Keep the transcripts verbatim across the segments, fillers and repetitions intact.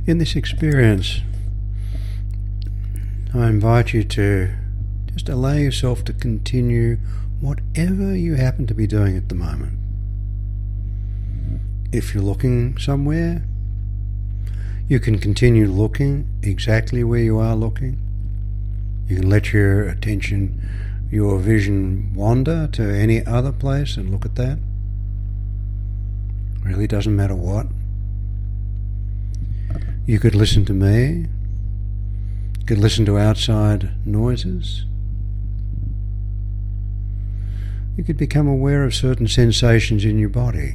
In this experience, I invite you to just allow yourself to continue whatever you happen to be doing at the moment. If you're looking somewhere, you can continue looking exactly where you are looking. You can let your attention, your vision wander to any other place and look at that. Really doesn't matter what. You could listen to me. You could listen to outside noises. You could become aware of certain sensations in your body.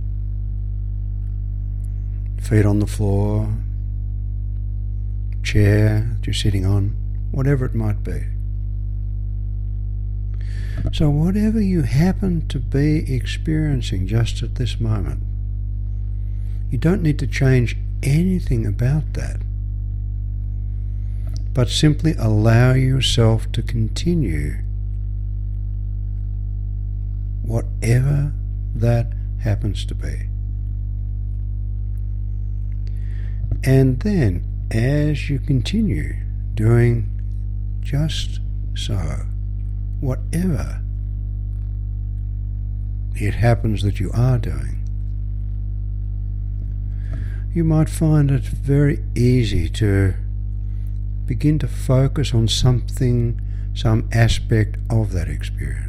Feet on the floor, chair that you're sitting on, whatever it might be. So whatever you happen to be experiencing just at this moment, you don't need to change anything about that, but simply allow yourself to continue whatever that happens to be. And then, as you continue doing just so, whatever it happens that you are doing, you might find it very easy to begin to focus on something, some aspect of that experience.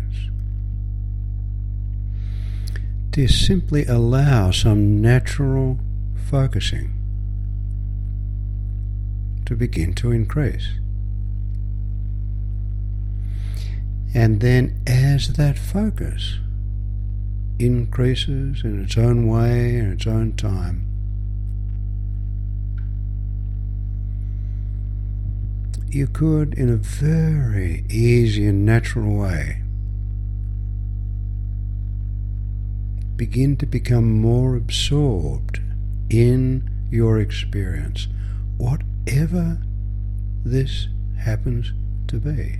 To simply allow some natural focusing to begin to increase. And then as that focus increases in its own way, in its own time, you could, in a very easy and natural way, begin to become more absorbed in your experience, whatever this happens to be.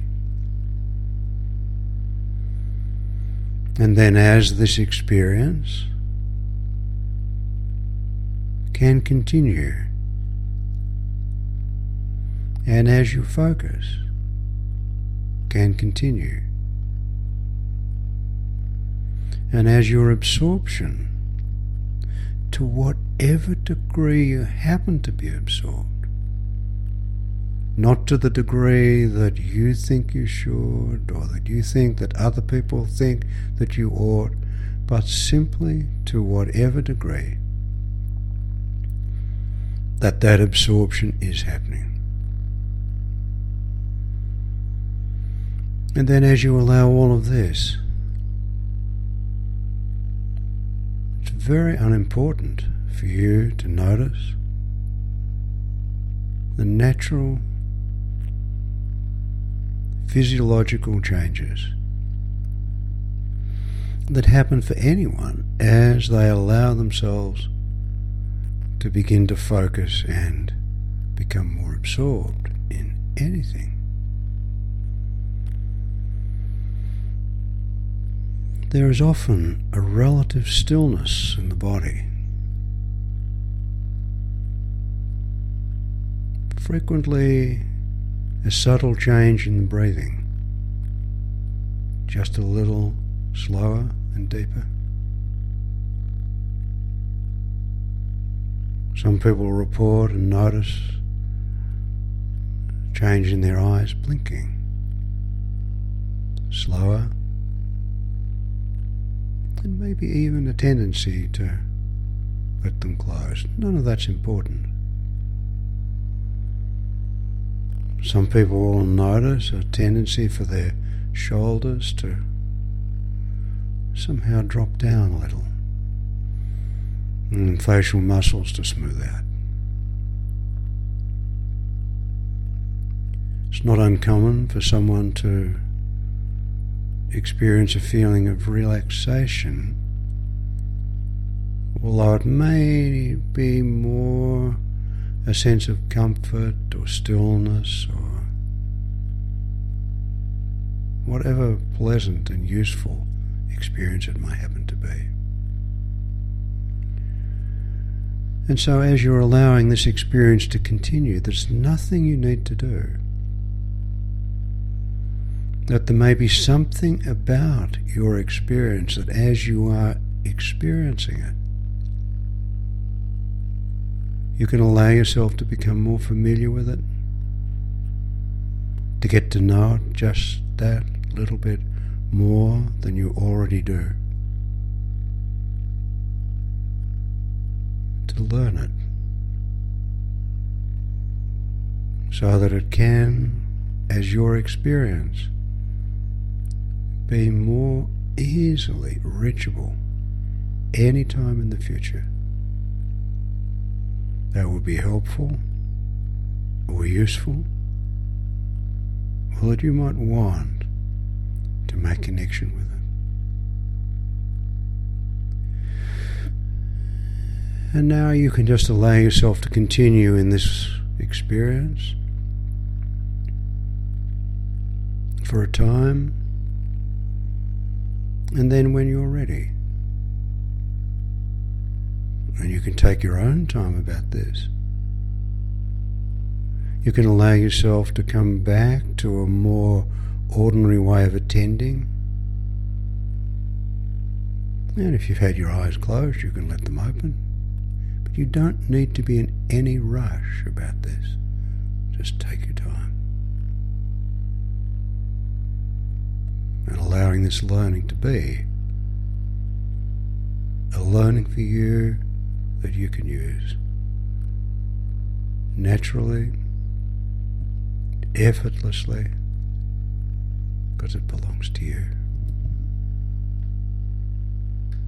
And then as this experience can continue, and as your focus can continue, and as your absorption, to whatever degree you happen to be absorbed, not to the degree that you think you should or that you think that other people think that you ought, but simply to whatever degree that that absorption is happening. And then as you allow all of this, it's very unimportant for you to notice the natural physiological changes that happen for anyone as they allow themselves to begin to focus and become more absorbed in anything. There is often a relative stillness in the body. Frequently, a subtle change in the breathing, just a little slower and deeper. Some people report and notice a change in their eyes blinking, slower, and maybe even a tendency to let them close. None of that's important. Some people will notice a tendency for their shoulders to somehow drop down a little, and facial muscles to smooth out. It's not uncommon for someone to experience a feeling of relaxation, although it may be more a sense of comfort or stillness or whatever pleasant and useful experience it might happen to be. And so as you're allowing this experience to continue, there's nothing you need to do. That there may be something about your experience that as you are experiencing it, you can allow yourself to become more familiar with it, to get to know it just that little bit more than you already do, to learn it, so that it can, as your experience, be more easily reachable any time in the future. That would be helpful or useful, or that you might want to make connection with it. And now you can just allow yourself to continue in this experience for a time, and then when you're ready, and you can take your own time about this, you can allow yourself to come back to a more ordinary way of attending. And if you've had your eyes closed, you can let them open. But you don't need to be in any rush about this. Just take your time. And allowing this learning to be a learning for you that you can use naturally, effortlessly, because it belongs to you.